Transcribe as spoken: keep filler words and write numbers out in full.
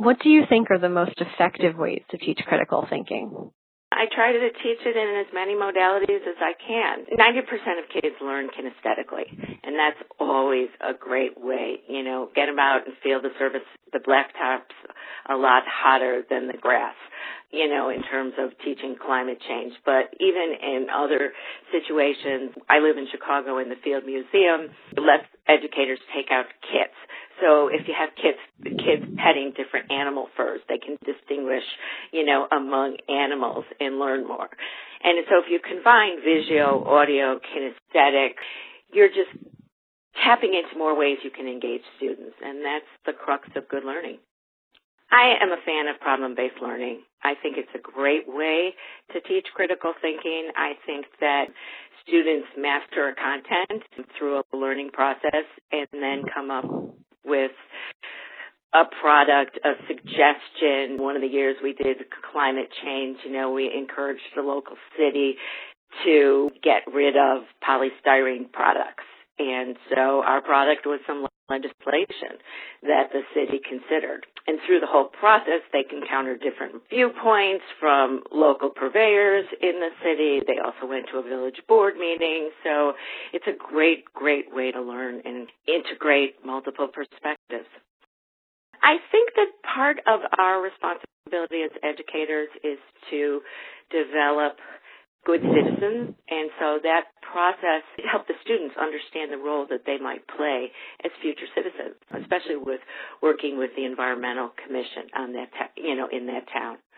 What do you think are the most effective ways to teach critical thinking? I try to teach it in as many modalities as I can. ninety percent of kids learn kinesthetically, and that's always a great way. You know, get them out and feel the surface, the blacktop's a lot hotter than the grass, you know, in terms of teaching climate change. But even in other situations, I live in Chicago in the Field Museum, let educators take out kits. So if you have kids, kids petting different animal furs, they can distinguish, you know, among animals and learn more. And so if you combine visual, audio, kinesthetic, you're just tapping into more ways you can engage students, and that's the crux of good learning. I am a fan of problem-based learning. I think it's a great way to teach critical thinking. I think that students master a content through a learning process and then come up with a product, a suggestion. One of the years we did climate change, you know, we encouraged the local city to get rid of polystyrene products. And so our product was some legislation that the city considered. And through the whole process, they encountered different viewpoints from local purveyors in the city. They also went to a village board meeting. So it's a great, great way to learn and integrate multiple perspectives. I think that part of our responsibility as educators is to develop good citizens, and so that process helped the students understand the role that they might play as future citizens, especially with working with the environmental commission on that, ta- you know, in that town.